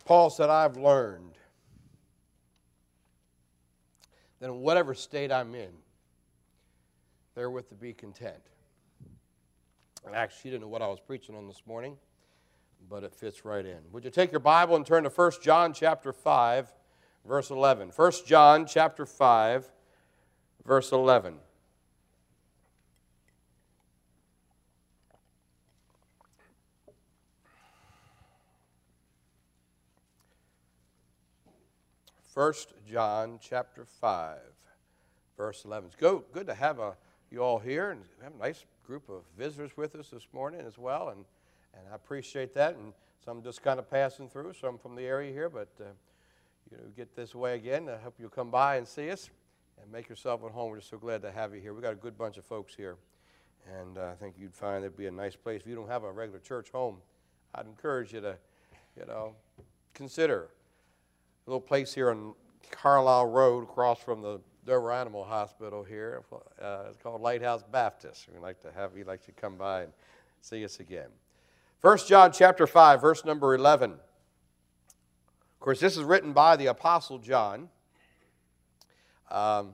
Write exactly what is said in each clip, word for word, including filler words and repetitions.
Paul said, I've learned that in whatever state I'm in, therewith to be content. And actually, she didn't know what I was preaching on this morning, but it fits right in. Would you take your Bible and turn to First John chapter five, verse eleven. First John chapter five, verse eleven. First John chapter five, verse eleven. It's go, good to have a, you all here, and have a nice group of visitors with us this morning as well, and, and I appreciate that. And some just kind of passing through, some from the area here, but uh, you know, get this way again. I hope you'll come by and see us and make yourself at home. We're just so glad to have you here. We've got a good bunch of folks here, and uh, I think you'd find it'd be a nice place. If you don't have a regular church home, I'd encourage you to, you know, consider a little place here on Carlisle Road across from the Dover Animal Hospital here. Uh, it's called Lighthouse Baptist. We'd like to have you like to come by and see us again. First John chapter five, verse number eleven. Of course, this is written by the Apostle John. Um,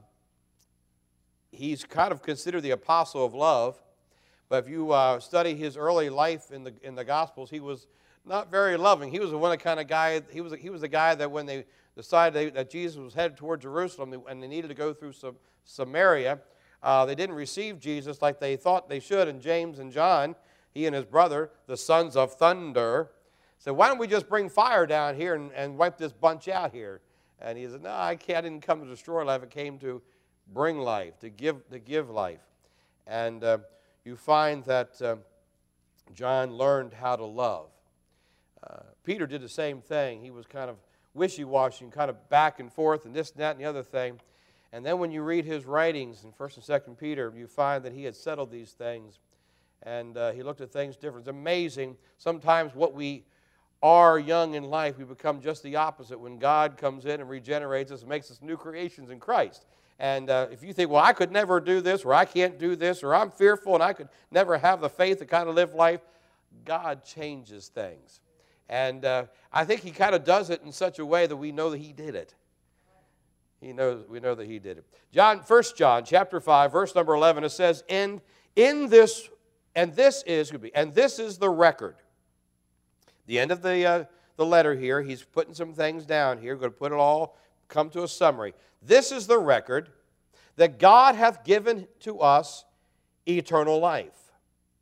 he's kind of considered the apostle of love, but if you uh, study his early life in the in the Gospels, he was not very loving. He was the one kind of guy. He was he was the guy that when they decided they, that Jesus was headed toward Jerusalem and they needed to go through some Samaria, uh, they didn't receive Jesus like they thought they should. And James and John, he and his brother, the sons of thunder, said, "Why don't we just bring fire down here and, and wipe this bunch out here?" And he said, "No, I can't. I didn't come to destroy life. I came to bring life, to give to give life." And uh, you find that uh, John learned how to love. Uh, Peter did the same thing. He was kind of wishy-washy and kind of back and forth and this and that and the other thing. And then when you read his writings in First and Second Peter, you find that he had settled these things. And uh, he looked at things different. It's amazing. Sometimes what we are young in life, we become just the opposite when God comes in and regenerates us and makes us new creations in Christ. And uh, if you think, well, I could never do this, or I can't do this, or I'm fearful and I could never have the faith to kind of live life, God changes things. And uh, I think he kind of does it in such a way that we know that he did it. He knows, we know that he did it. John, First John chapter five, verse number eleven, it says, "And in this, and this is, and this is the record." The end of the uh, the letter here, he's putting some things down here. Going to put it all, come to a summary. "This is the record that God hath given to us eternal life,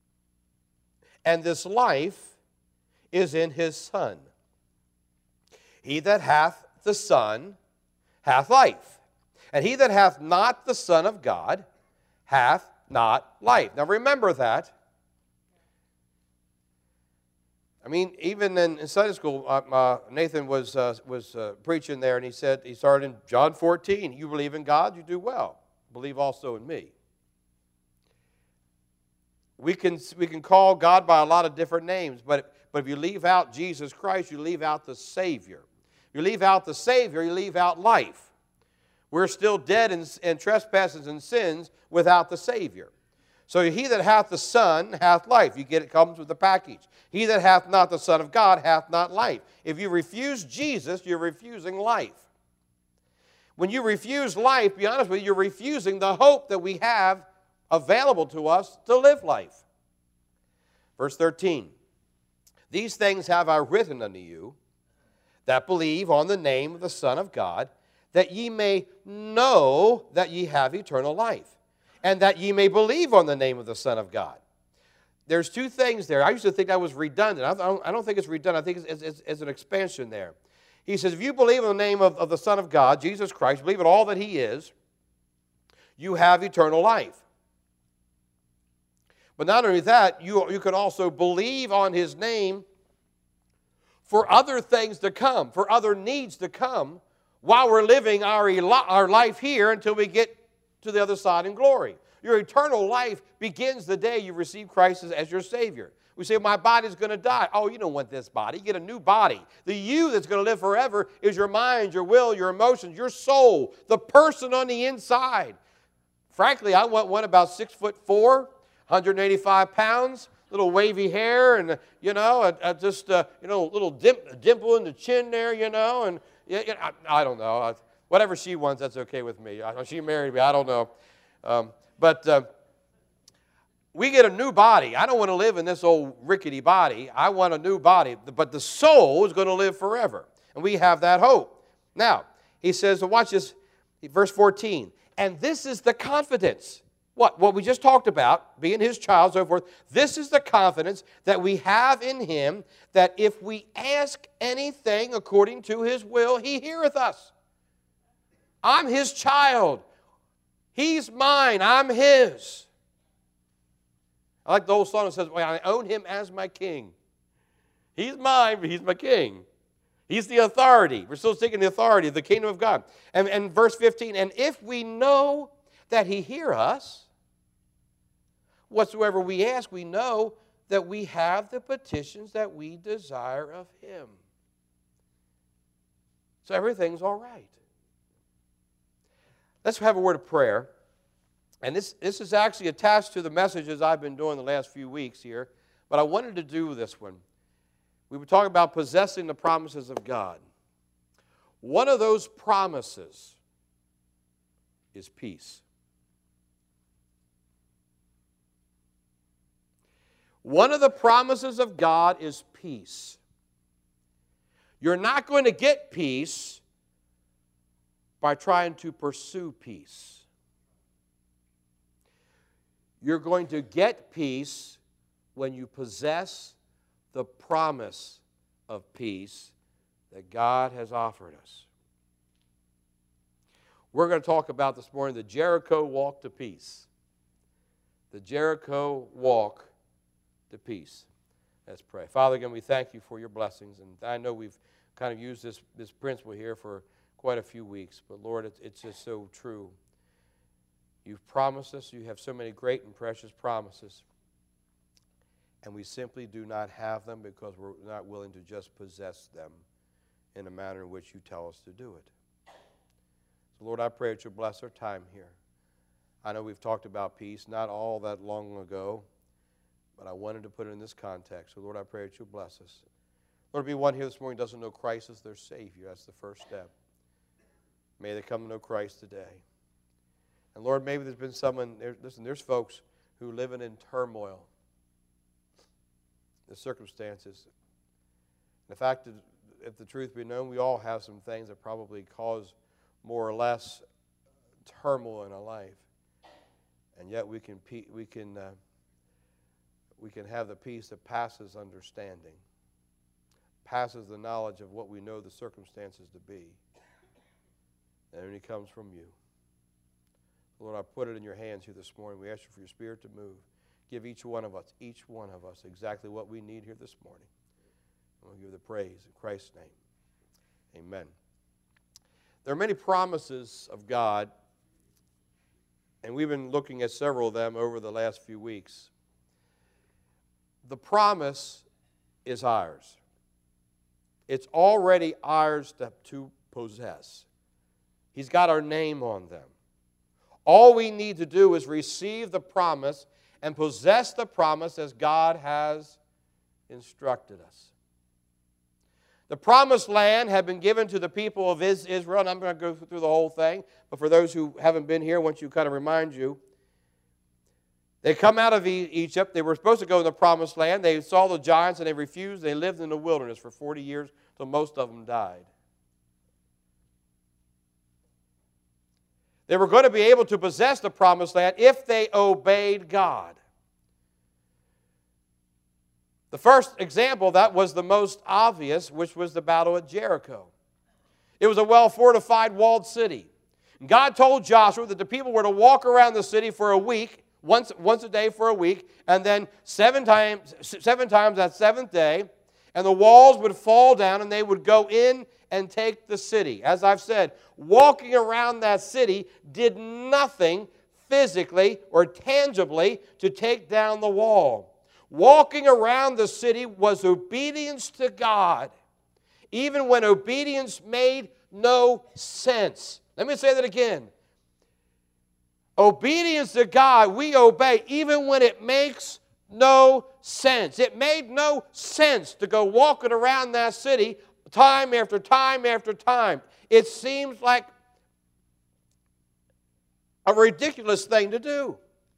and this life is in his Son. He that hath the Son hath life, and he that hath not the Son of God hath not life." Now remember that. I mean, even in, in Sunday school, uh, uh, Nathan was uh, was uh, preaching there, and he said, he started in John fourteen, "You believe in God, you do well. Believe also in me." We can, we can call God by a lot of different names, but, but if you leave out Jesus Christ, you leave out the Savior. You leave out the Savior, you leave out life. We're still dead in, in trespasses and sins without the Savior. So he that hath the Son hath life. You get it, comes with the package. He that hath not the Son of God hath not life. If you refuse Jesus, you're refusing life. When you refuse life, be honest with you, you're refusing the hope that we have available to us to live life. Verse thirteen, "These things have I written unto you that believe on the name of the Son of God, that ye may know that ye have eternal life, and that ye may believe on the name of the Son of God." There's two things there. I used to think that was redundant. I don't, I don't think it's redundant. I think it's, it's, it's an expansion there. He says, if you believe in the name of, of the Son of God, Jesus Christ, believe in all that he is, you have eternal life. But not only that, you, you can also believe on his name for other things to come, for other needs to come, while we're living our, our life here until we get to the other side in glory. Your eternal life begins the day you receive Christ as, as your Savior. We say, my body's going to die. Oh, you don't want this body. You get a new body. The you that's going to live forever is your mind, your will, your emotions, your soul, the person on the inside. Frankly, I want one about six foot four, one hundred eighty-five pounds, little wavy hair, and, you know, a, a just, uh, you know, a little dim, dimple in the chin there, you know, and, yeah, yeah, I, I don't know. I, whatever she wants, that's okay with me. I, she married me, I don't know. Um, but uh, we get a new body. I don't want to live in this old rickety body. I want a new body. But the soul is going to live forever. And we have that hope. Now, he says, well, watch this, verse fourteen. And this is the confidence. What? What we just talked about, being his child, so forth. This is the confidence that we have in him, that if we ask anything according to his will, he heareth us. I'm his child. He's mine. I'm his. I like the old song that says, well, I own him as my king. He's mine, but he's my king. He's the authority. We're still seeking the authority of the kingdom of God. And, and verse fifteen, and if we know that he hear us, whatsoever we ask, we know that we have the petitions that we desire of him. So everything's all right. Let's have a word of prayer. And this, this is actually attached to the messages I've been doing the last few weeks here, but I wanted to do this one. We were talking about possessing the promises of God. One of those promises is peace. One of the promises of God is peace. You're not going to get peace by trying to pursue peace. You're going to get peace when you possess the promise of peace that God has offered us. We're going to talk about this morning the Jericho walk to peace. The Jericho walk to peace. Let's pray. Father, again, we thank you for your blessings. And I know we've kind of used this, this principle here for quite a few weeks. But Lord, it's, it's just so true. You've promised us. You have so many great and precious promises. And we simply do not have them because we're not willing to just possess them in a manner in which you tell us to do it. So, Lord, I pray that you'll bless our time here. I know we've talked about peace not all that long ago, but I wanted to put it in this context. So, Lord, I pray that you'll bless us. Lord, be one here this morning who doesn't know Christ as their Savior. That's the first step. May they come to know Christ today. And, Lord, maybe there's been someone, there, listen, there's folks who live in turmoil. The circumstances. The fact that, if the truth be known, we all have some things that probably cause more or less turmoil in our life, and yet we can we can uh, we can have the peace that passes understanding, passes the knowledge of what we know the circumstances to be, and it only comes from you. Lord, I put it in your hands here this morning. We ask you for your Spirit to move. Give each one of us, each one of us, exactly what we need here this morning. And we'll give the praise in Christ's name. Amen. There are many promises of God, and we've been looking at several of them over the last few weeks. The promise is ours. It's already ours to, to possess. He's got our name on them. All we need to do is receive the promise and possess the promise as God has instructed us. The promised land had been given to the people of Israel, and I'm going to go through the whole thing, but for those who haven't been here, I want you to kind of remind you. They come out of Egypt. They were supposed to go to the promised land. They saw the giants, and they refused. They lived in the wilderness for forty years until most of them died. They were going to be able to possess the promised land if they obeyed God. The first example, that was the most obvious, which was the battle at Jericho. It was a well-fortified, walled city. And God told Joshua that the people were to walk around the city for a week, once, once a day for a week, and then seven times, seven times that seventh day, and the walls would fall down and they would go in and take the city. As I've said, walking around that city did nothing physically or tangibly to take down the wall. Walking around the city was obedience to God, even when obedience made no sense. Let me say that again. Obedience to God, we obey even when it makes no sense. It made no sense to go walking around that city time after time after time. It seems like a ridiculous thing to do.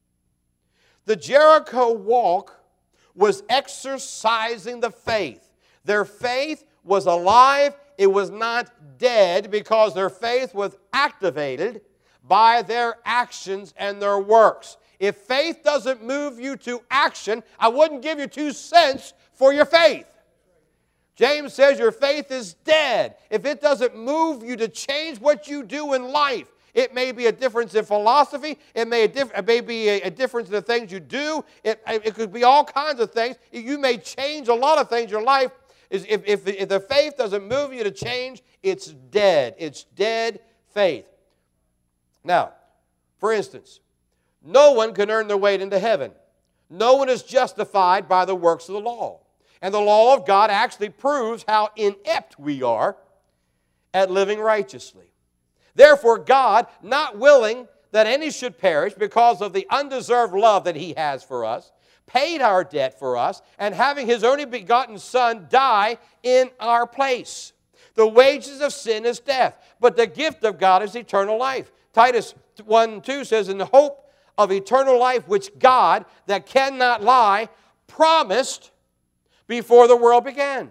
The Jericho walk was exercising the faith. Their faith was alive. It was not dead because their faith was activated by their actions and their works. If faith doesn't move you to action, I wouldn't give you two cents for your faith. James says your faith is dead. If it doesn't move you to change what you do in life, it may be a difference in philosophy. It may, a diff- it may be a, a difference in the things you do. It, it could be all kinds of things. You may change a lot of things in your life. If, if, if the faith doesn't move you to change, it's dead. It's dead faith. Now, for instance, no one can earn their way into heaven. No one is justified by the works of the law. And the law of God actually proves how inept we are at living righteously. Therefore, God, not willing that any should perish because of the undeserved love that He has for us, paid our debt for us, and having His only begotten Son die in our place. The wages of sin is death, but the gift of God is eternal life. Titus one two says, in the hope of eternal life which God, that cannot lie, promised before the world began.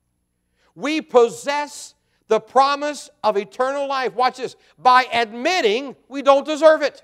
We possess the promise of eternal life. Watch this. By admitting we don't deserve it.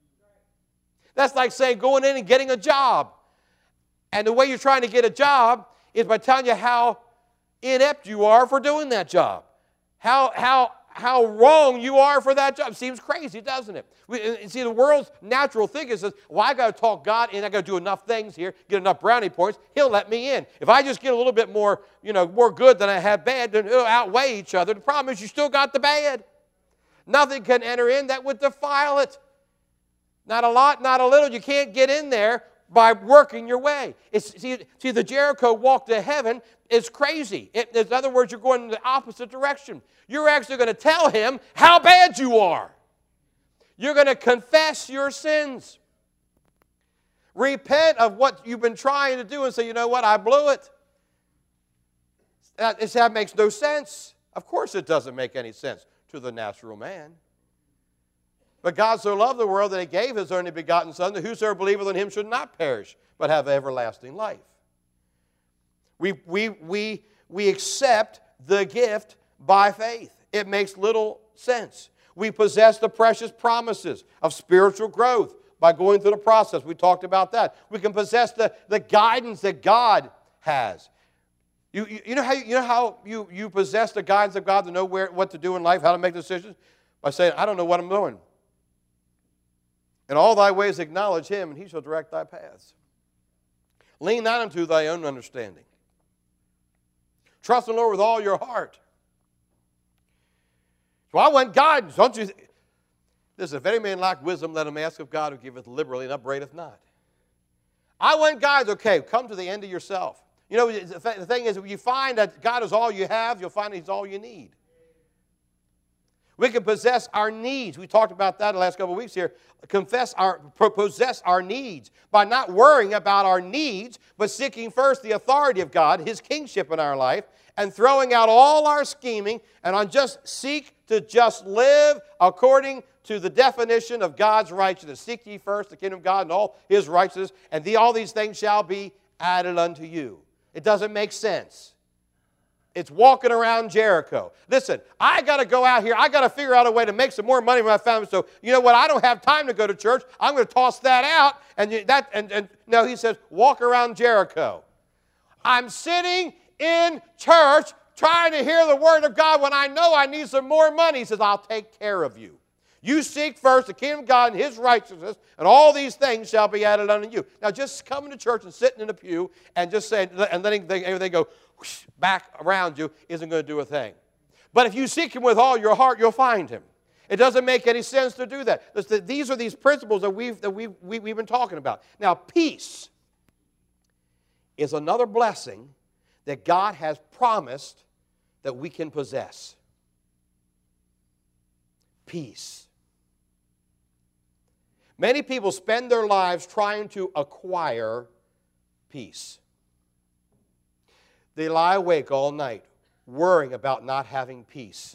That's like saying going in and getting a job. And the way you're trying to get a job is by telling you how inept you are for doing that job. How, how, how wrong you are for that job. Seems crazy, doesn't it? We, see, the world's natural thing is, well, I got to talk God and I got to do enough things here, get enough brownie points, He'll let me in. If I just get a little bit more, you know, more good than I have bad, then it'll outweigh each other. The problem is you still got the bad. Nothing can enter in that would defile it. Not a lot, not a little. You can't get in there by working your way. It's, see, see, the Jericho walk to heaven is crazy. It, in other words, you're going in the opposite direction. You're actually going to tell Him how bad you are. You're going to confess your sins. Repent of what you've been trying to do and say, you know what, I blew it. That, that makes no sense. Of course it doesn't make any sense to the natural man. But God so loved the world that He gave His only begotten Son, that whosoever believeth in Him should not perish, but have everlasting life. We, we, we, we accept the gift by faith. It makes little sense. We possess the precious promises of spiritual growth by going through the process. We talked about that. We can possess the, the guidance that God has. You, you, you know how, you, you, know how you, you possess the guidance of God to know where, what to do in life, how to make decisions? By saying, I don't know what I'm doing. In all thy ways acknowledge Him, and He shall direct thy paths. Lean not unto thy own understanding. Trust in the Lord with all your heart. So I want guidance. Don't you? Listen, if any man lack wisdom, let him ask of God, who giveth liberally and upbraideth not. I want guidance. Okay, come to the end of yourself. You know, the thing is, if you find that God is all you have, you'll find He's all you need. We can possess our needs. We talked about that the last couple of weeks here. Confess our, possess our needs by not worrying about our needs, but seeking first the authority of God, His kingship in our life, and throwing out all our scheming, and on just seek to just live according to the definition of God's righteousness. Seek ye first the kingdom of God and all His righteousness, and the, all these things shall be added unto you. It doesn't make sense. It's walking around Jericho. Listen, I got to go out here. I got to figure out a way to make some more money for my family. So, you know what? I don't have time to go to church. I'm going to toss that out. And that, and, and no, He says, walk around Jericho. I'm sitting in church trying to hear the Word of God when I know I need some more money. He says, I'll take care of you. You seek first the kingdom of God and His righteousness, and all these things shall be added unto you. Now, just coming to church and sitting in a pew and just saying, and letting everything go whoosh, back around you isn't going to do a thing. But if you seek Him with all your heart, you'll find Him. It doesn't make any sense to do that. These are these principles that we've, that we've, we've been talking about. Now, peace is another blessing that God has promised that we can possess. Peace. Many people spend their lives trying to acquire peace. They lie awake all night worrying about not having peace.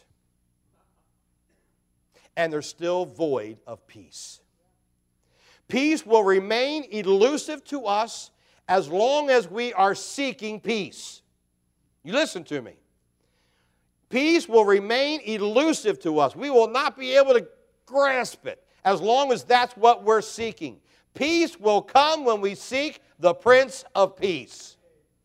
And they're still void of peace. Peace will remain elusive to us as long as we are seeking peace. You listen to me. Peace will remain elusive to us. We will not be able to grasp it as long as that's what we're seeking. Peace will come when we seek the Prince of Peace.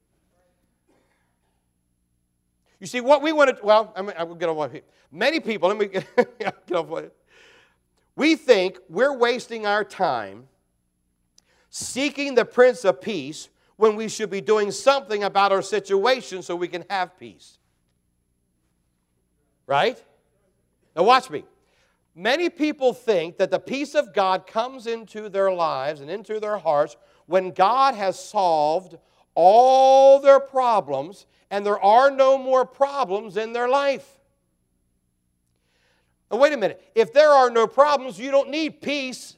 You see, what we want to, well, I mean, I will get on here. Many people, let me get, get off it. We think we're wasting our time seeking the Prince of Peace when we should be doing something about our situation so we can have peace. Right? Now watch me. Many people think that the peace of God comes into their lives and into their hearts when God has solved all their problems and there are no more problems in their life. Now wait a minute. If there are no problems, you don't need peace.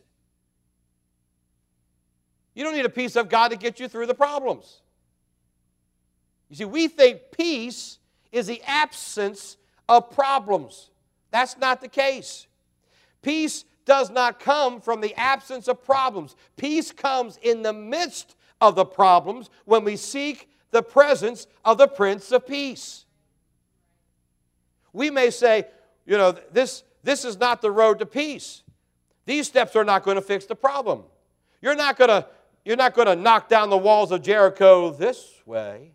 You don't need a peace of God to get you through the problems. You see, we think peace is the absence of problems. That's not the case. Peace does not come from the absence of problems. Peace comes in the midst of the problems when we seek the presence of the Prince of Peace. We may say, you know, this, this is not the road to peace. These steps are not going to fix the problem. You're not going to, you're not going to knock down the walls of Jericho this way.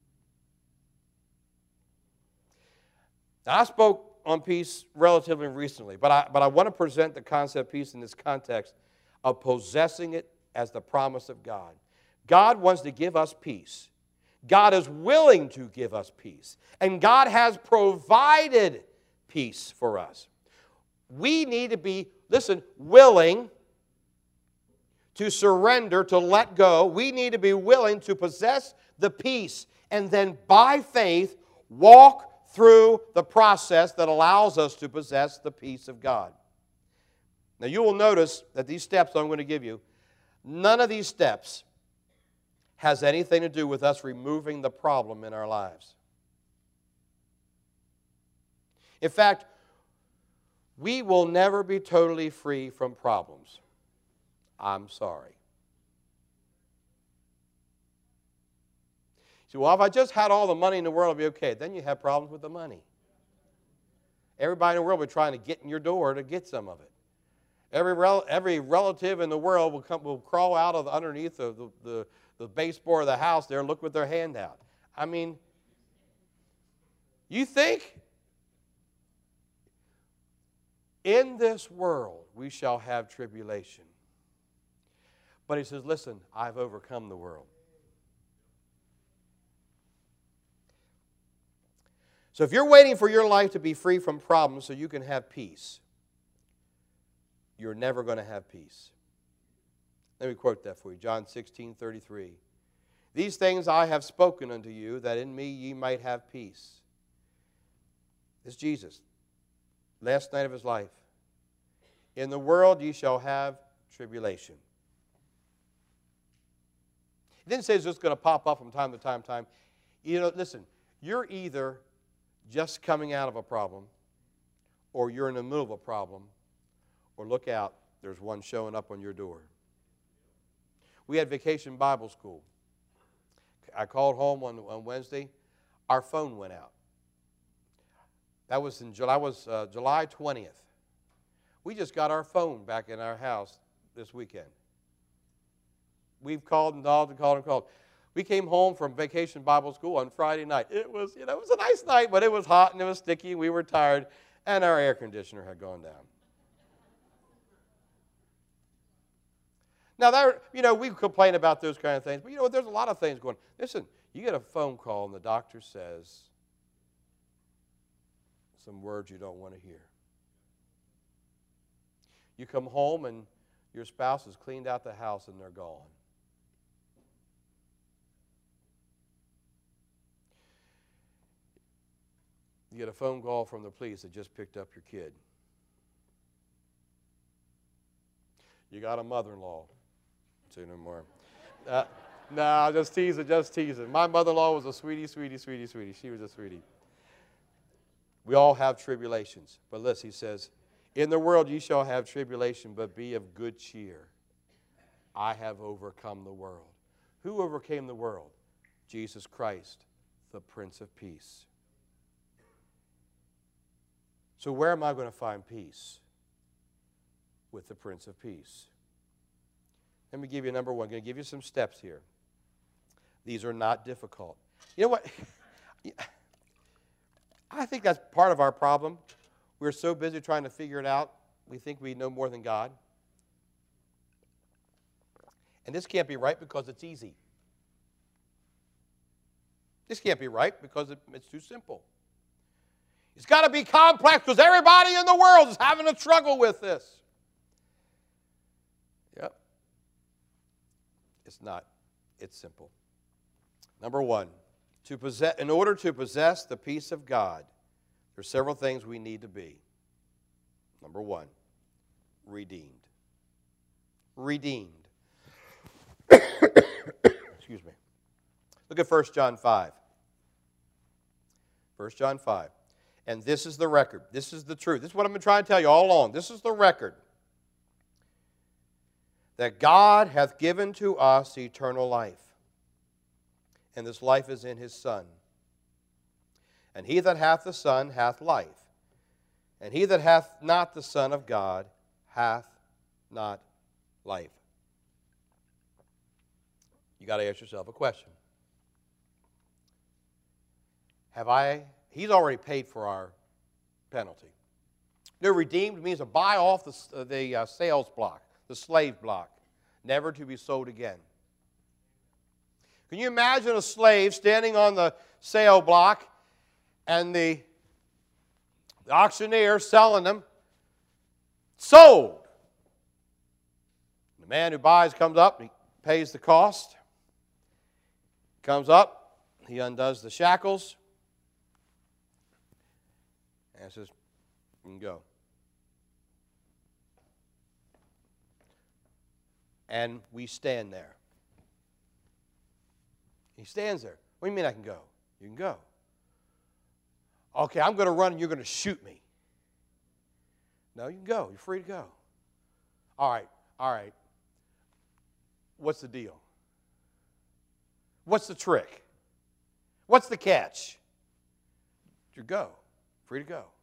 Now, I spoke on peace relatively recently, but I, but I want to present the concept of peace in this context of possessing it as the promise of God. God wants to give us peace. God is willing to give us peace. And God has provided peace for us. We need to be, listen, willing to surrender, to let go. We need to be willing to possess the peace and then by faith walk through the process that allows us to possess the peace of God. Now you will notice that these steps I'm going to give you, none of these steps has anything to do with us removing the problem in our lives. In fact, we will never be totally free from problems. I'm sorry. So, well, if I just had all the money in the world, it'd be okay. Then you have problems with the money. Everybody in the world will be trying to get in your door to get some of it. Every, rel every relative in the world will, come, will crawl out of the, underneath of the, the, the baseboard of the house there and look with their hand out. I mean, you think in this world we shall have tribulation. But he says, listen, I've overcome the world. So if you're waiting for your life to be free from problems so you can have peace, you're never going to have peace. Let me quote that for you. John sixteen thirty-three. These things I have spoken unto you, that in me ye might have peace. This is Jesus, last night of his life. In the world ye shall have tribulation. He didn't say it's just going to pop up from time to time, time. You know, listen, you're either just coming out of a problem, or you're in the middle of a problem, or look out, there's one showing up on your door. We had Vacation Bible School. I called home on, on Wednesday. Our phone went out. That was in July, was, uh, July twentieth. We just got our phone back in our house this weekend. We've called and called and called and called. We came home from Vacation Bible School on Friday night. It was, you know, it was a nice night, but it was hot and it was sticky. We were tired, and our air conditioner had gone down. Now, that, you know, we complain about those kind of things, but you know, there's a lot of things going on. Listen, you get a phone call and the doctor says some words you don't want to hear. You come home and your spouse has cleaned out the house and they're gone. You get a phone call from the police that just picked up your kid. You got a mother-in-law. Say no more. Uh, No, just teasing, just teasing. My mother-in-law was a sweetie, sweetie, sweetie, sweetie. She was a sweetie. We all have tribulations. But listen, he says, in the world ye shall have tribulation, but be of good cheer. I have overcome the world. Who overcame the world? Jesus Christ, the Prince of Peace. So where am I going to find peace? With the Prince of Peace. Let me give you number one. I'm going to give you some steps here. These are not difficult. You know what? I think that's part of our problem. We're so busy trying to figure it out, we think we know more than God. And this can't be right because it's easy. This can't be right because it, it's too simple. It's got to be complex because everybody in the world is having a struggle with this. Yep. It's not. It's simple. Number one, to possess, in order to possess the peace of God, there are several things we need to be. Number one, redeemed. Redeemed. Excuse me. Look at First John five. First John five. And this is the record. This is the truth. This is what I've been trying to tell you all along. This is the record. That God hath given to us eternal life. And this life is in His Son. And he that hath the Son hath life. And he that hath not the Son of God hath not life. You got to ask yourself a question. Have I, He's already paid for our penalty. No, redeemed means to buy off the, the uh, sales block, the slave block, never to be sold again. Can you imagine a slave standing on the sale block and the, the auctioneer selling them? Sold. The man who buys comes up and he pays the cost. Comes up, he undoes the shackles, and says, you can go. And we stand there. He stands there. What do you mean I can go? You can go. Okay, I'm going to run and you're going to shoot me. No, you can go. You're free to go. All right, all right. What's the deal? What's the trick? What's the catch? You go. Free to go.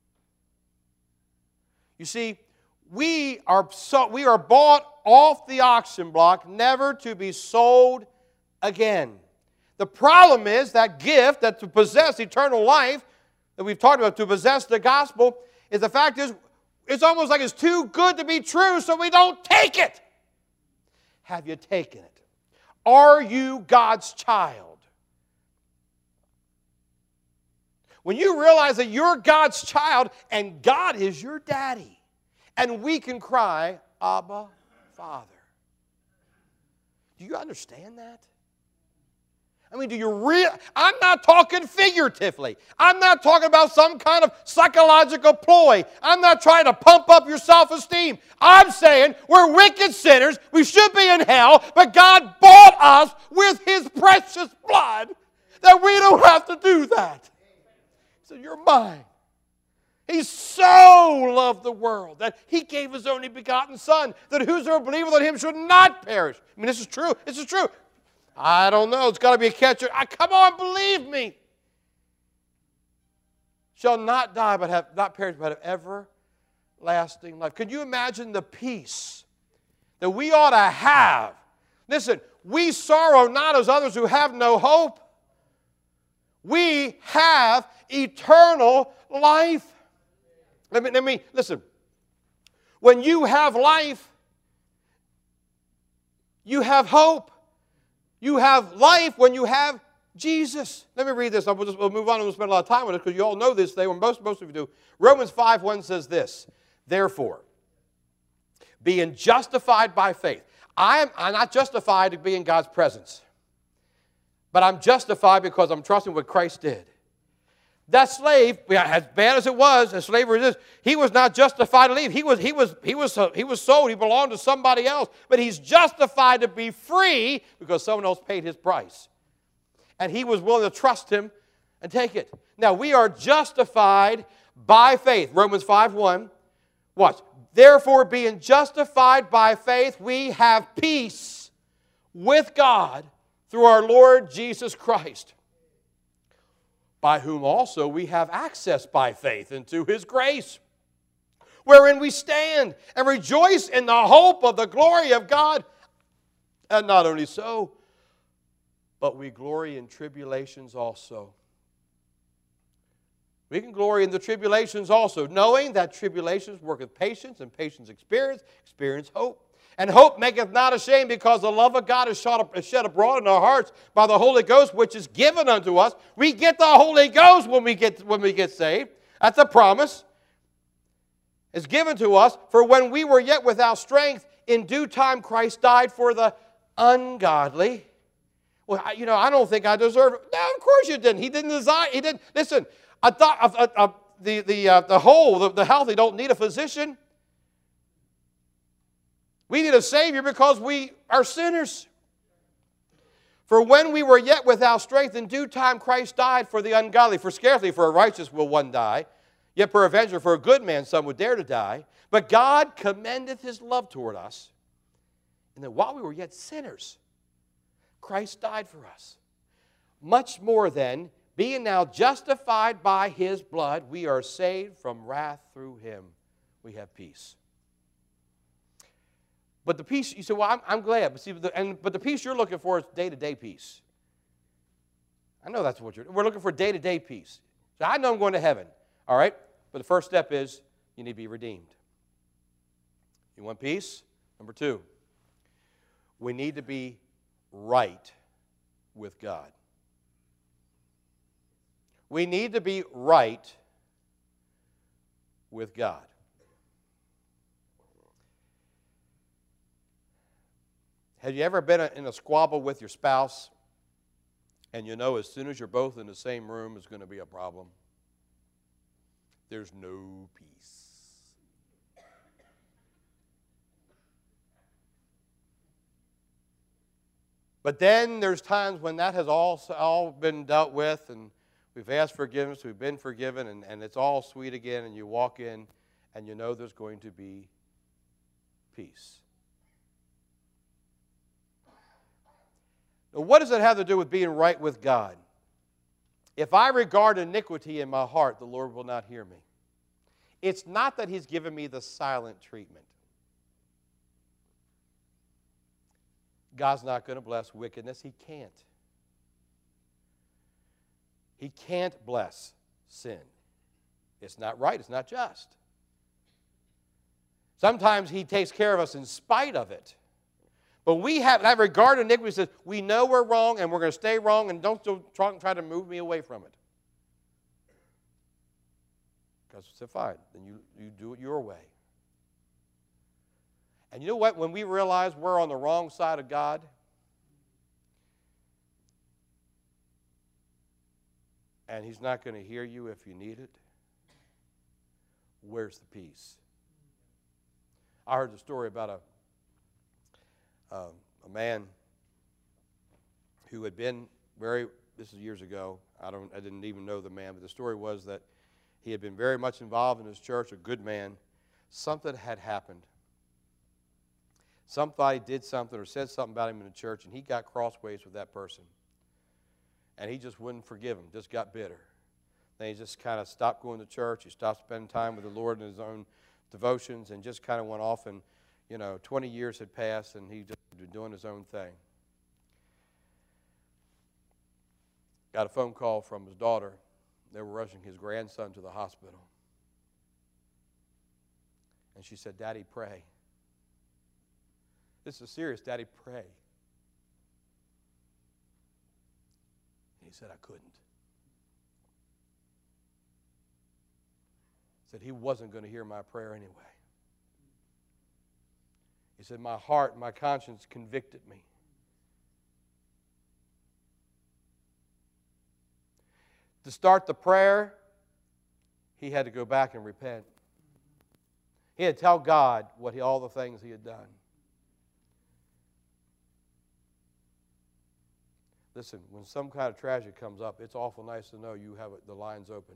You see, we are so, we are bought off the auction block, never to be sold again. The problem is that gift, that to possess eternal life, that we've talked about, to possess the gospel, is the fact is, it's almost like it's too good to be true, so we don't take it. Have you taken it? Are you God's child? When you realize that you're God's child and God is your daddy, and we can cry, Abba, Father. Do you understand that? I mean, do you really? I'm not talking figuratively. I'm not talking about some kind of psychological ploy. I'm not trying to pump up your self-esteem. I'm saying we're wicked sinners. We should be in hell, but God bought us with His precious blood that we don't have to do that. So you're mine. He so loved the world that He gave His only begotten Son, that whosoever believeth on Him should not perish. I mean, this is true. This is true. I don't know. It's got to be a catcher. I, come on, believe me. Shall not die, but have not perish, but have everlasting life. Could you imagine the peace that we ought to have? Listen, we sorrow not as others who have no hope. We have eternal life. Let me, let me listen. When you have life, you have hope. You have life when you have Jesus. Let me read this. We'll, just, we'll move on and we'll spend a lot of time on it because you all know this. They, most, most of you do. Romans five one says this. Therefore, being justified by faith. I'm, I'm not justified to be in God's presence. But I'm justified because I'm trusting what Christ did. that slave, as bad as it was, as slavery is, he was not justified to leave. He was, he was, he was, he was sold. He belonged to somebody else. But he's justified to be free because someone else paid his price. And he was willing to trust him and take it. Now, we are justified by faith. Romans five one. Watch. Therefore, being justified by faith, we have peace with God through our Lord Jesus Christ, by whom also we have access by faith into His grace, wherein we stand and rejoice in the hope of the glory of God. And not only so, but we glory in tribulations also. We can glory in the tribulations also, knowing that tribulations worketh patience, and patience experience, experience hope. And hope maketh not ashamed, because the love of God is shed abroad in our hearts by the Holy Ghost, which is given unto us. We get the Holy Ghost when we get, when we get saved. That's a promise. It's given to us. For when we were yet without strength, in due time Christ died for the ungodly. Well, I, you know, I don't think I deserve it. No, of course you didn't. He didn't design. He didn't. Listen, I thought uh, uh, uh, the the uh, the whole, the, the healthy don't need a physician. We need a Savior because we are sinners. For when we were yet without strength, in due time Christ died for the ungodly. For scarcely for a righteous will one die, yet peradventure for a good man some would dare to die. But God commendeth His love toward us, and that while we were yet sinners, Christ died for us. Much more then, being now justified by His blood, we are saved from wrath through Him. We have peace. But the peace, you say, well, I'm, I'm glad. But see, the, and, but the peace you're looking for is day-to-day peace. I know that's what you're, we're looking for day-to-day peace. So I know I'm going to heaven, all right? But the first step is you need to be redeemed. You want peace? Number two, we need to be right with God. We need to be right with God. Have you ever been in a squabble with your spouse and you know as soon as you're both in the same room it's going to be a problem? There's no peace. But then there's times when that has all, all been dealt with and we've asked forgiveness, we've been forgiven, and, and it's all sweet again, and you walk in and you know there's going to be peace. Now, what does it have to do with being right with God? If I regard iniquity in my heart, the Lord will not hear me. It's not that He's given me the silent treatment. God's not going to bless wickedness. He can't. He can't bless sin. It's not right. It's not just. Sometimes He takes care of us in spite of it. But we have that regard to iniquity. Says we know we're wrong and we're going to stay wrong, and don't try, try to move me away from it. Because it's fine. Then you, you do it your way. And you know what? When we realize we're on the wrong side of God, and He's not going to hear you if you need it, where's the peace? I heard the story about a Um, a man who had been very, this is years ago, I don't, I didn't even know the man, but the story was that he had been very much involved in his church, a good man. Something had happened. Somebody did something or said something about him in the church, and he got crossways with that person. And he just wouldn't forgive him, just got bitter. Then he just kind of stopped going to church. He stopped spending time with the Lord in his own devotions and just kind of went off, and, you know, twenty years had passed, and he just was doing his own thing. Got a phone call from his daughter. They were rushing his grandson to the hospital. And she said, "Daddy, pray." This is serious. "Daddy, pray." And he said, "I couldn't." He said he wasn't going to hear my prayer anyway. He said, "My heart, my conscience convicted me." To start the prayer he had to go back and repent. He had to tell God what he, all the things he had done. Listen, when some kind of tragedy comes up, it's awful nice to know you have the lines open.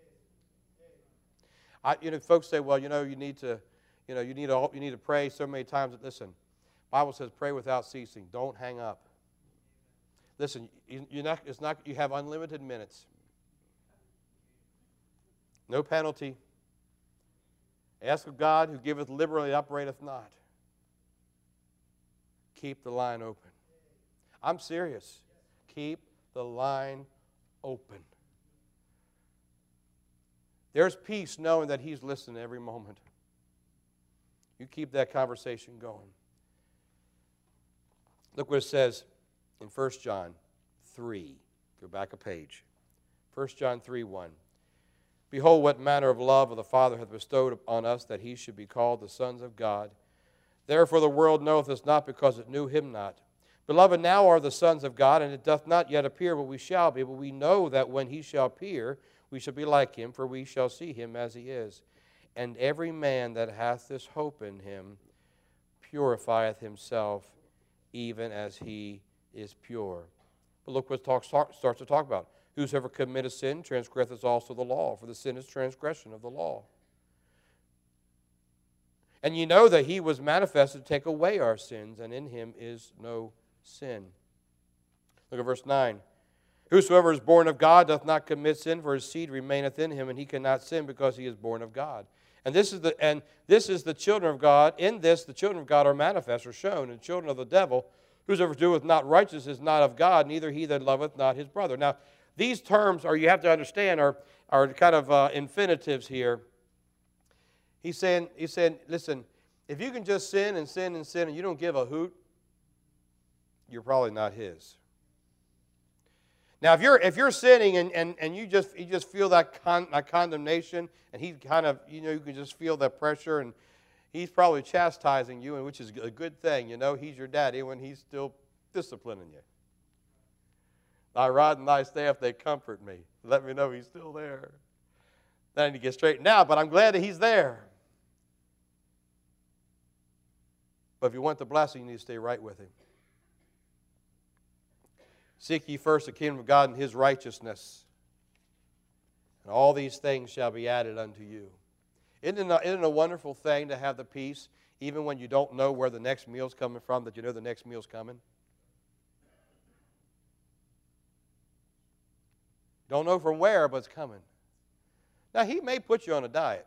I, you know, folks say, well, you know, you need to, you know, you need to, you need to pray so many times. Listen, the Bible says, pray without ceasing. Don't hang up. Listen, you, you're not, it's not, you have unlimited minutes. No penalty. Ask of God, who giveth liberally, upbraideth not. Keep the line open. I'm serious. Keep the line open. There's peace knowing that he's listening every moment. You keep that conversation going. Look what it says in First John three. Go back a page. First John three one. Behold, what manner of love of the Father hath bestowed upon us, that he should be called the sons of God. Therefore the world knoweth us not, because it knew him not. Beloved, now are the sons of God, and it doth not yet appear what we shall be, but we know that when he shall appear, we shall be like him, for we shall see him as he is. And every man that hath this hope in him purifieth himself, even as he is pure. But look what it talks, starts to talk about. Whosoever committeth sin transgresseth also the law, for the sin is transgression of the law. And ye know that he was manifested to take away our sins, and in him is no sin. Look at verse nine. Whosoever is born of God doth not commit sin, for his seed remaineth in him, and he cannot sin because he is born of God. And this is the and this is the children of God. In this the children of God are manifest or shown, and the children of the devil, whosoever doeth not righteousness is not of God, neither he that loveth not his brother. Now, these terms, are you have to understand, are, are kind of uh, infinitives here. He's saying, he's saying, listen, if you can just sin and sin and sin and you don't give a hoot, you're probably not his. Now, if you're if you're sinning and, and, and you just you just feel that, con, that condemnation, and he kind of, you know, you can just feel that pressure, and he's probably chastising you, and which is a good thing. You know, he's your daddy when he's still disciplining you. Thy rod and thy staff, they comfort me. Let me know he's still there. Then I need to get straightened out, but I'm glad that he's there. But if you want the blessing, you need to stay right with him. Seek ye first the kingdom of God and his righteousness, and all these things shall be added unto you. Isn't it, a, isn't it a wonderful thing to have the peace, even when you don't know where the next meal's coming from, that you know the next meal's coming? Don't know from where, but it's coming. Now, he may put you on a diet.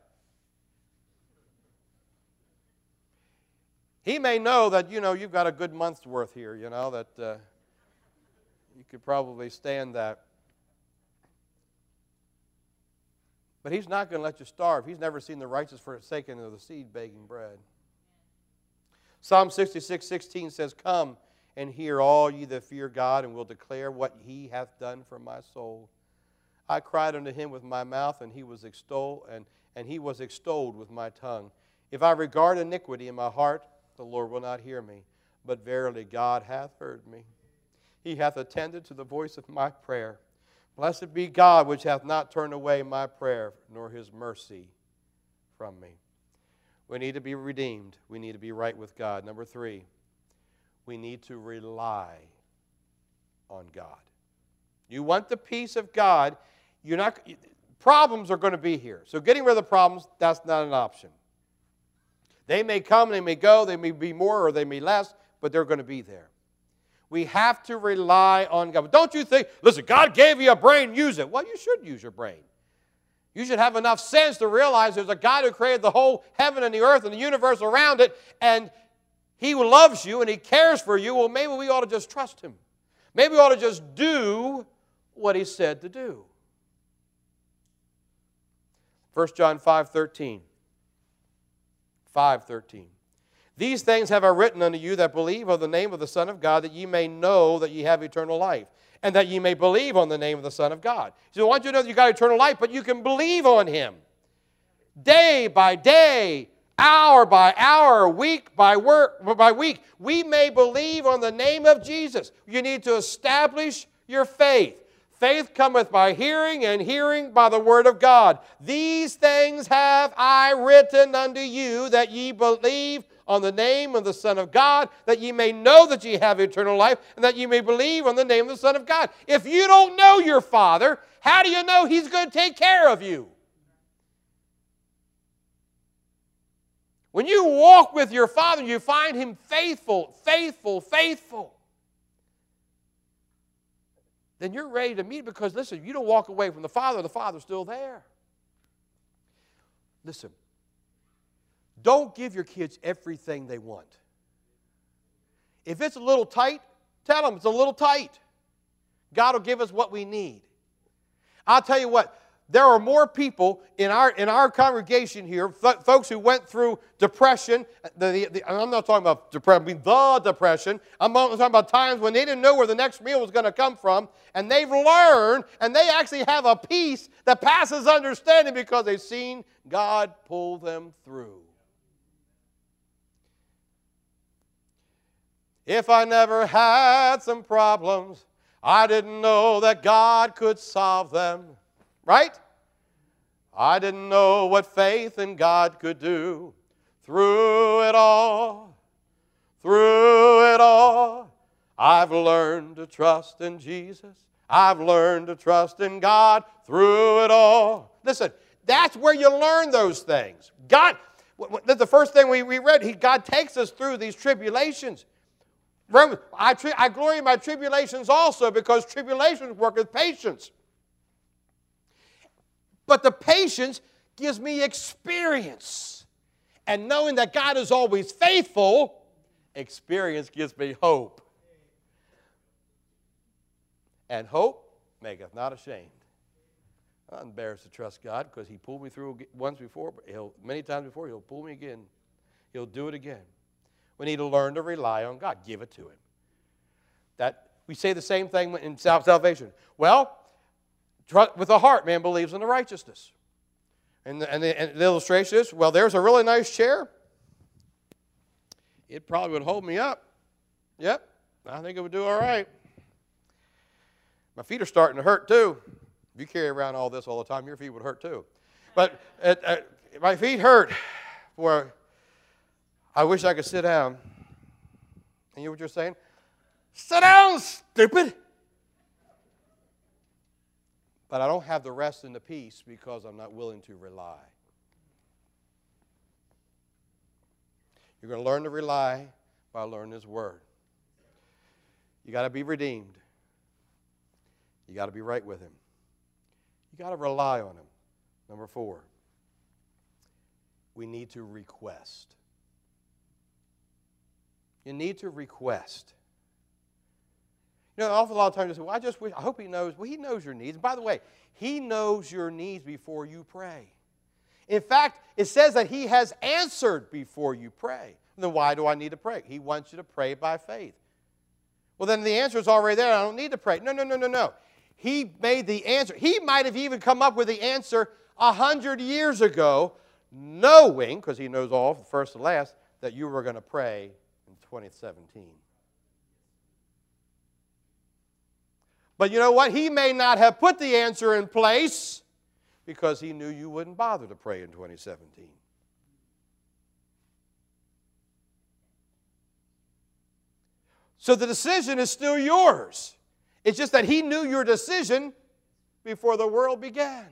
He may know that, you know, you've got a good month's worth here, you know, that uh, you could probably stand that. But he's not going to let you starve. He's never seen the righteous forsaken or the seed begging bread. Psalm sixty-six sixteen says, Come and hear all ye that fear God, and will declare what he hath done for my soul. I cried unto him with my mouth, and he was extolled, and, and he was extolled with my tongue. If I regard iniquity in my heart, the Lord will not hear me. But verily God hath heard me. He hath attended to the voice of my prayer. Blessed be God, which hath not turned away my prayer, nor his mercy from me. We need to be redeemed. We need to be right with God. Number three, we need to rely on God. You want the peace of God. You're not, problems are going to be here. So getting rid of the problems, that's not an option. They may come, they may go, they may be more or they may less, but they're going to be there. We have to rely on God. But don't you think, listen, God gave you a brain, use it. Well, you should use your brain. You should have enough sense to realize there's a God who created the whole heaven and the earth and the universe around it, and he loves you and he cares for you. Well, maybe we ought to just trust him. Maybe we ought to just do what he said to do. First John five thirteen. five thirteen. These things have I written unto you that believe on the name of the Son of God, that ye may know that ye have eternal life, and that ye may believe on the name of the Son of God. So I want you to know that you've got eternal life, but you can believe on him. Day by day, hour by hour, week by work, by week, we may believe on the name of Jesus. You need to establish your faith. Faith cometh by hearing, and hearing by the word of God. These things have I written unto you, that ye believe on the name of the Son of God, that ye may know that ye have eternal life, and that ye may believe on the name of the Son of God. If you don't know your Father, how do you know He's going to take care of you? When you walk with your Father, you find Him faithful, faithful, faithful. Then you're ready to meet, because, listen, if you don't walk away from the Father, the Father's still there. Listen, don't give your kids everything they want. If it's a little tight, tell them it's a little tight. God will give us what we need. I'll tell you what, there are more people in our, in our congregation here, f- folks who went through depression. The, the, the, I'm not talking about depression, I mean the depression. I'm talking about times when they didn't know where the next meal was going to come from, and they've learned, and they actually have a peace that passes understanding because they've seen God pull them through. If I never had some problems, I didn't know that God could solve them. Right? I didn't know what faith in God could do. Through it all, through it all, I've learned to trust in Jesus. I've learned to trust in God through it all. Listen, that's where you learn those things. God, the first thing we, we read, he, God takes us through these tribulations. Remember, I, tri- I glory in my tribulations also, because tribulations worketh patience. But the patience gives me experience. And knowing that God is always faithful, experience gives me hope. And hope maketh not ashamed. I'm not embarrassed to trust God, because He pulled me through once before, but he'll, many times before, He'll pull me again. He'll do it again. We need to learn to rely on God. Give it to Him. That we say the same thing in salvation. Well, with the heart, man believes in the righteousness. And the, and, the, and the illustration is, well, there's a really nice chair. It probably would hold me up. Yep, I think it would do all right. My feet are starting to hurt too. If you carry around all this all the time, your feet would hurt too. But it, uh, my feet hurt. Boy, I wish I could sit down. And you know what you're saying? Sit down, stupid. But I don't have the rest and the peace because I'm not willing to rely. You're going to learn to rely by learning His Word. You got to be redeemed. You got to be right with Him. You got to rely on Him. Number four, we need to request. You need to request. You know, an awful lot of times you say, well, I just wish, I hope He knows. Well, He knows your needs. By the way, He knows your needs before you pray. In fact, it says that He has answered before you pray. Then why do I need to pray? He wants you to pray by faith. Well, then the answer is already there. I don't need to pray. No, no, no, no, no. He made the answer. He might have even come up with the answer a hundred years ago, knowing, because He knows all, the first and last, that you were going to pray in twenty seventeen. But you know what? He may not have put the answer in place because He knew you wouldn't bother to pray in twenty seventeen. So the decision is still yours. It's just that He knew your decision before the world began.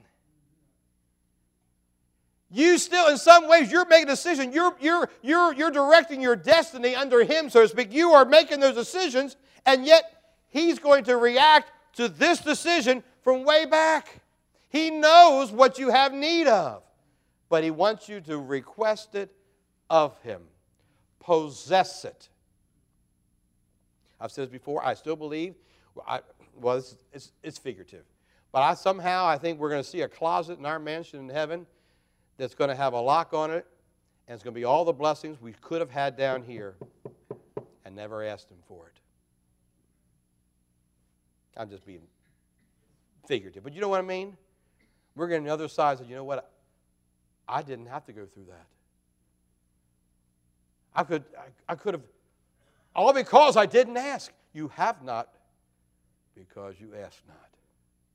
You still, in some ways, you're making a decision. You're, you're, you're, you're directing your destiny under Him, so to speak. You are making those decisions, and yet He's going to react to this decision from way back. He knows what you have need of, but He wants you to request it of Him. Possess it. I've said this before. I still believe, I, well, it's, it's, it's figurative, but I somehow I think we're going to see a closet in our mansion in heaven that's going to have a lock on it, and it's going to be all the blessings we could have had down here and never asked Him for it. I'm just being figurative. But you know what I mean? We're getting the other side and say, you know what? I didn't have to go through that. I could, I, I could have, all because I didn't ask. You have not because you asked not.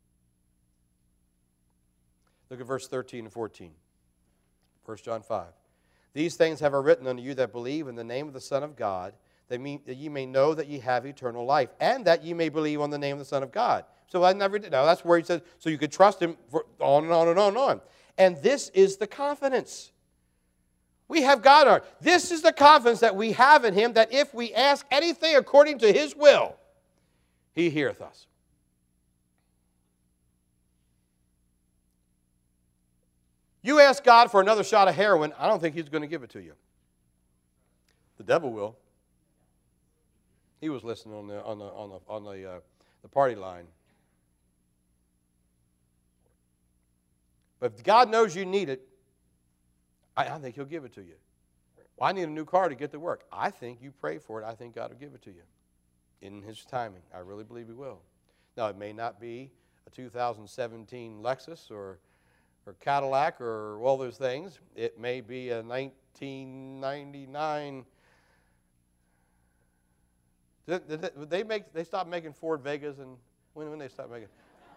Look at verse thirteen and fourteen. First John five. These things have I written unto you that believe in the name of the Son of God, that, me, that ye may know that ye have eternal life, and that ye may believe on the name of the Son of God. So I never did. Now that's where he says, so you could trust him for on and on and on and on. And this is the confidence. We have God. Our, this is the confidence that we have in him, that if we ask anything according to his will, he heareth us. You ask God for another shot of heroin, I don't think he's going to give it to you. The devil will. He was listening on the on the on the on the, uh, the party line. But if God knows you need it, I, I think he'll give it to you. Well, I need a new car to get to work. I think you pray for it. I think God will give it to you in his timing. I really believe he will. Now, it may not be a two thousand seventeen Lexus or or Cadillac or all those things. It may be a nineteen ninety-nine. Did, did they make? They stopped making Ford Vegas, and when when they stopped making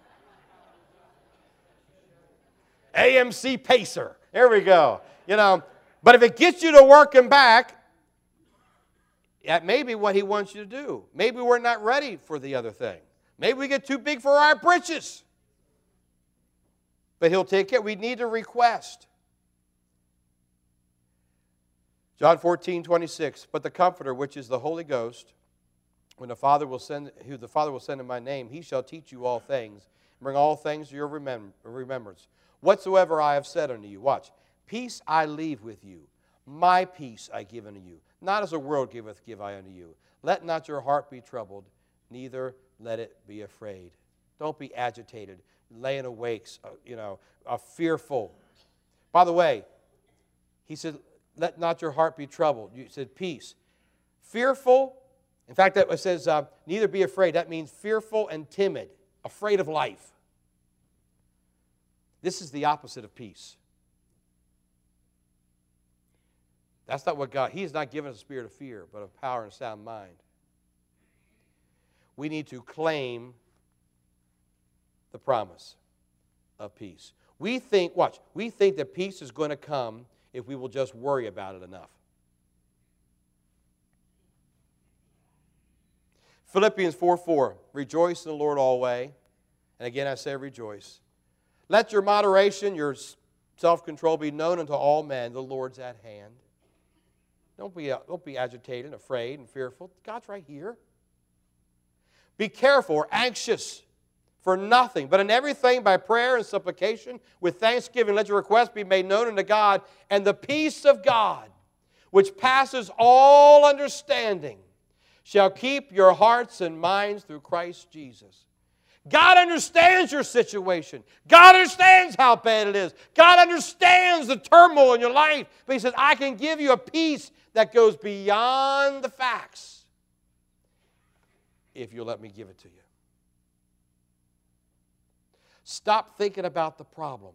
A M C Pacer. There we go. You know, but if it gets you to work and back, that may be what he wants you to do. Maybe we're not ready for the other thing. Maybe we get too big for our britches. But he'll take it. We need to request. John fourteen, twenty-six. But the Comforter, which is the Holy Ghost, when the Father will send, who the Father will send in my name, he shall teach you all things, and bring all things to your remem- remembrance. Whatsoever I have said unto you. Watch. Peace I leave with you. My peace I give unto you. Not as the world giveth, give I unto you. Let not your heart be troubled, neither let it be afraid. Don't be agitated, laying awake, you know, uh, fearful. By the way, he said, let not your heart be troubled. You said peace. Fearful, in fact, that says, uh, neither be afraid. That means fearful and timid, afraid of life. This is the opposite of peace. That's not what God, he's not given us a spirit of fear, but of power and sound mind. We need to claim the promise of peace. We think, watch, we think that peace is going to come if we will just worry about it enough. Philippians four four, rejoice in the Lord always. And again I say rejoice. Let your moderation, your self-control be known unto all men. The Lord's at hand. Don't be, don't be agitated, afraid, and fearful. God's right here. Be careful or anxious for nothing, but in everything by prayer and supplication, with thanksgiving, let your requests be made known unto God, and the peace of God, which passes all understanding, shall keep your hearts and minds through Christ Jesus. God understands your situation. God understands how bad it is. God understands the turmoil in your life. But he says, I can give you a peace that goes beyond the facts if you'll let me give it to you. Stop thinking about the problem.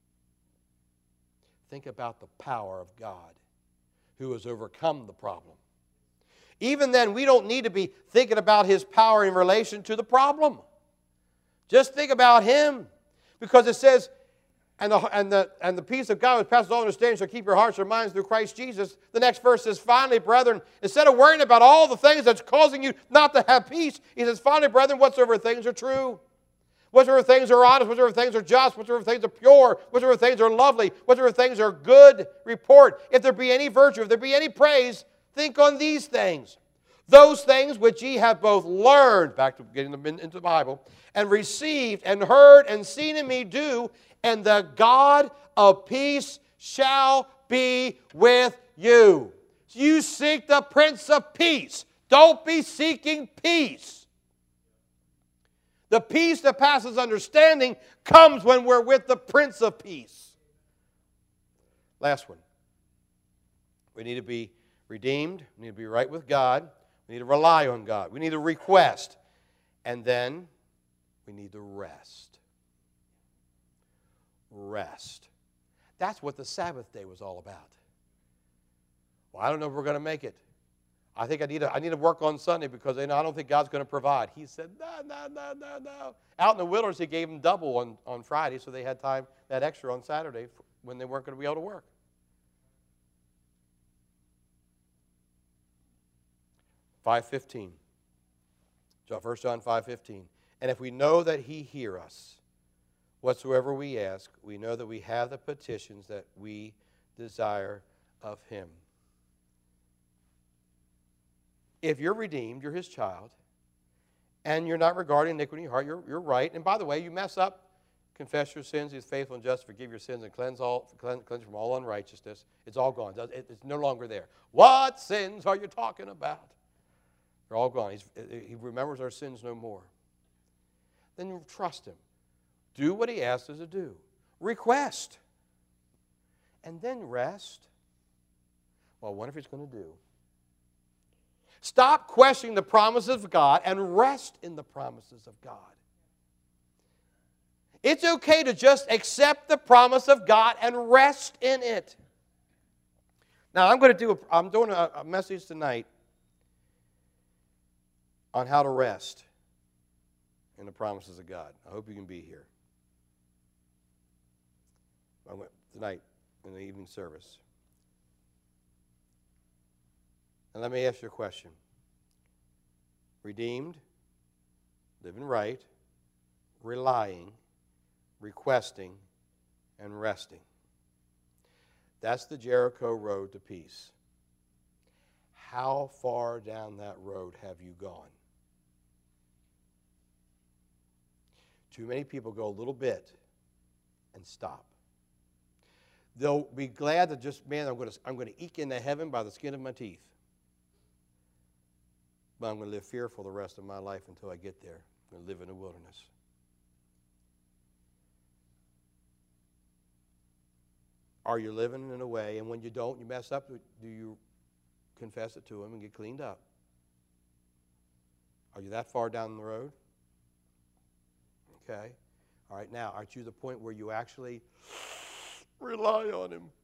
Think about the power of God who has overcome the problem. Even then, we don't need to be thinking about his power in relation to the problem. Just think about him. Because it says, and the, and the, and the peace of God which passes all understanding shall keep your hearts and minds through Christ Jesus. The next verse says, finally, brethren, instead of worrying about all the things that's causing you not to have peace, he says, finally, brethren, whatsoever things are true, whatsoever things are honest, whatsoever things are just, whatsoever things are pure, whatsoever things are lovely, whatsoever things are good report, if there be any virtue, if there be any praise, think on these things. Those things which ye have both learned, back to getting them into the Bible, and received and heard and seen in me do, and the God of peace shall be with you. You seek the Prince of Peace. Don't be seeking peace. The peace that passes understanding comes when we're with the Prince of Peace. Last one. We need to be redeemed. We need to be right with God. We need to rely on God. We need to request. And then we need to rest. Rest. That's what the Sabbath day was all about. Well, I don't know if we're going to make it. I think I need to, I need to work on Sunday because you know, I don't think God's going to provide. He said, no, no, no, no, no. Out in the wilderness, he gave them double on, on Friday, so they had time, that extra on Saturday when they weren't going to be able to work. five fifteen. So First John five fifteen. And if we know that he hear us, whatsoever we ask, we know that we have the petitions that we desire of him. If you're redeemed, you're his child, and you're not regarding iniquity in your heart, you're, you're right. And by the way, you mess up, confess your sins. He's faithful and just to forgive your sins and cleanse, all, cleanse, cleanse you from all unrighteousness. It's all gone. It's no longer there. What sins are you talking about? They're all gone. He's, he remembers our sins no more. Then you trust him. Do what he asks us to do. Request. And then rest. Well, I wonder if he's going to do. Stop questioning the promises of God and rest in the promises of God. It's okay to just accept the promise of God and rest in it. Now, I'm going to do a, I'm doing a, a message tonight on how to rest in the promises of God. I hope you can be here. I went tonight in the evening service. And let me ask you a question. Redeemed, living right, relying, requesting, and resting. That's the Jericho road to peace. How far down that road have you gone? Too many people go a little bit and stop. They'll be glad to just, man, I'm going to, I'm going to eke into heaven by the skin of my teeth. But I'm going to live fearful the rest of my life until I get there. I'm going to live in the wilderness. Are you living in a way, and when you don't, you mess up, do you confess it to him and get cleaned up? Are you that far down the road? Okay. All right, now, aren't you the point where you actually rely on him?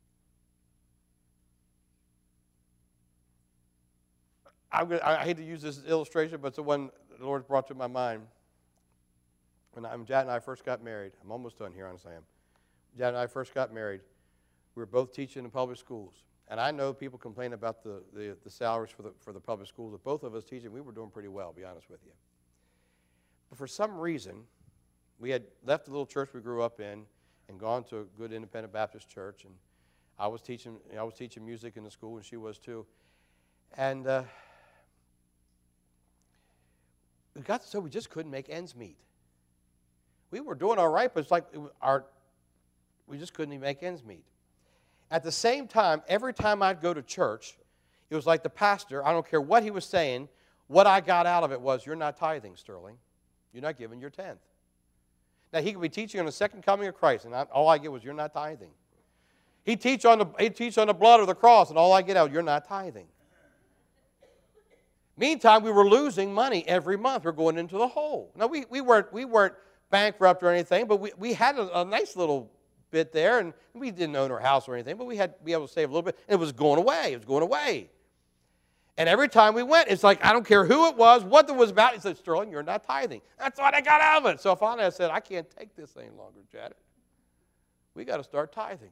I'm gonna, I hate to use this illustration, but it's the one the Lord brought to my mind. When I'm, Jad and I first got married, I'm almost done here, honestly I am. Jad and I first got married. We were both teaching in public schools. And I know people complain about the, the, the salaries for the, for the public schools, but both of us teaching, we were doing pretty well, to be honest with you. But for some reason, we had left the little church we grew up in and gone to a good independent Baptist church. And I was teaching, I was teaching music in the school, and she was too. And uh, it got so we just couldn't make ends meet. We were doing all right, but it's like it was our, we just couldn't even make ends meet. At the same time, every time I'd go to church, it was like the pastor, I don't care what he was saying, what I got out of it was, you're not tithing, Sterling. You're not giving your tenth. Now, he could be teaching on the second coming of Christ, and I, all I get was, you're not tithing. He'd teach, on the, he'd teach on the blood of the cross, and all I get out, you're not tithing. Meantime, we were losing money every month. We're going into the hole. Now, we, we, weren't, we weren't bankrupt or anything, but we, we had a, a nice little bit there, and we didn't own our house or anything, but we had to be able to save a little bit, and it was going away. It was going away. And every time we went, it's like, I don't care who it was, what it was about. He said, Sterling, you're not tithing. That's what I got out of it. So finally I said, I can't take this any longer, Janet. We got to start tithing.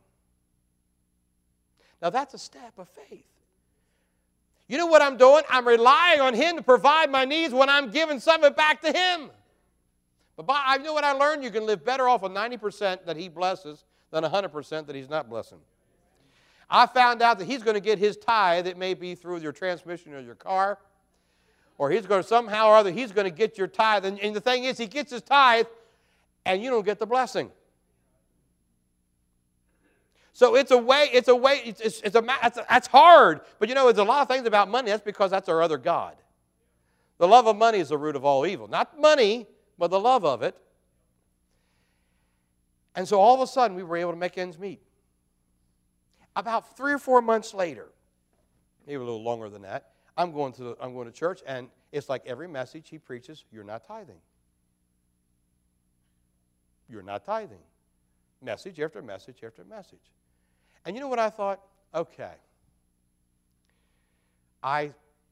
Now, that's a step of faith. You know what I'm doing? I'm relying on him to provide my needs when I'm giving some of it back to him. But by, I know what I learned. You can live better off of ninety percent that he blesses than one hundred percent that he's not blessing. I found out that he's going to get his tithe. It may be through your transmission of your car, or he's going to somehow or other, he's going to get your tithe. And, and the thing is, he gets his tithe, and you don't get the blessing. So it's a way, it's a way, it's, it's, it's a, it's a, that's hard. But you know, there's a lot of things about money. That's because that's our other God. The love of money is the root of all evil. Not money, but the love of it. And so all of a sudden, we were able to make ends meet. About three or four months later, maybe a little longer than that, I'm going to, the, I'm going to church, and it's like every message he preaches, you're not tithing. You're not tithing. Message after message after message. And you know what I thought? Okay. I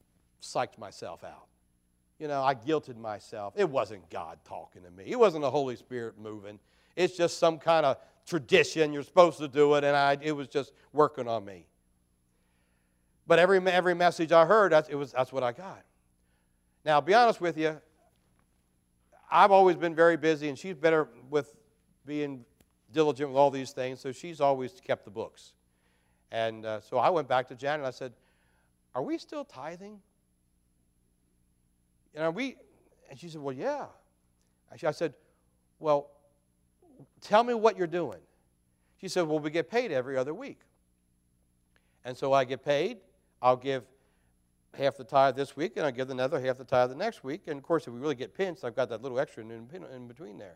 psyched myself out. You know, I guilted myself. It wasn't God talking to me. It wasn't the Holy Spirit moving. It's just some kind of tradition. You're supposed to do it, and I, it was just working on me. But every every message I heard, that's, it was, that's what I got. Now, I'll be honest with you, I've always been very busy, and she's better with being diligent with all these things, so she's always kept the books. And uh, so I went back to Janet, and I said, are we still tithing? And are we? And she said, well, yeah. I said, well, tell me what you're doing. She said, well, we get paid every other week. And so I get paid. I'll give half the tithe this week, and I'll give another half the tithe the next week. And, of course, if we really get pinched, I've got that little extra in, in between there.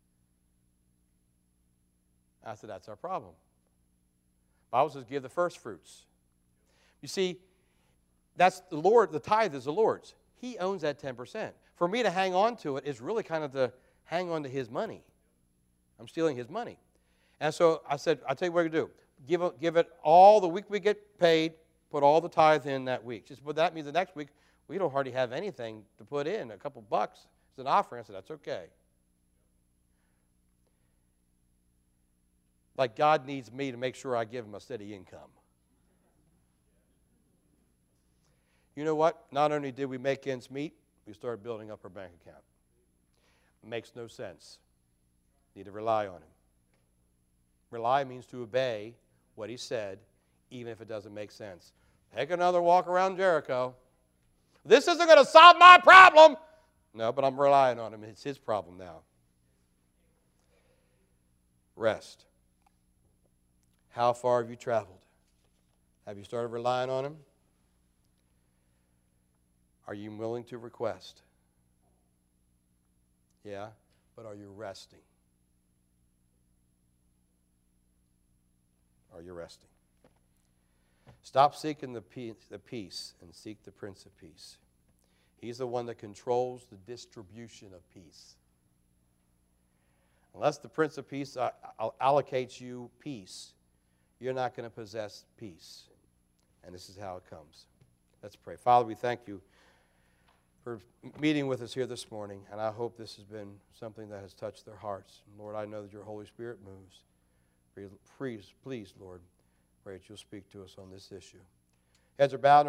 I said, that's our problem. The Bible says give the first fruits. You see, that's the Lord, the tithe is the Lord's. He owns that ten percent. For me to hang on to it is really kind of to hang on to His money. I'm stealing His money. And so I said, I'll tell you what we're going to do. Give it, give it all the week we get paid, put all the tithe in that week. Just, but that means the next week we don't hardly have anything to put in, a couple bucks as an offering. I said, that's okay. Like God needs me to make sure I give Him a steady income. You know what? Not only did we make ends meet, we started building up our bank account. It makes no sense. Need to rely on Him. Rely means to obey what He said, even if it doesn't make sense. Take another walk around Jericho. This isn't going to solve my problem. No, but I'm relying on Him. It's His problem now. Rest. How far have you traveled? Have you started relying on Him? Are you willing to request? Yeah, but are you resting? Are you resting? Stop seeking the peace, the peace and seek the Prince of Peace. He's the one that controls the distribution of peace. Unless the Prince of Peace allocates you peace, you're not going to possess peace. And this is how it comes. Let's pray. Father, we thank You for meeting with us here this morning, and I hope this has been something that has touched their hearts. And Lord, I know that Your Holy Spirit moves. Please, please, Lord, pray that You'll speak to us on this issue. Heads are bowed.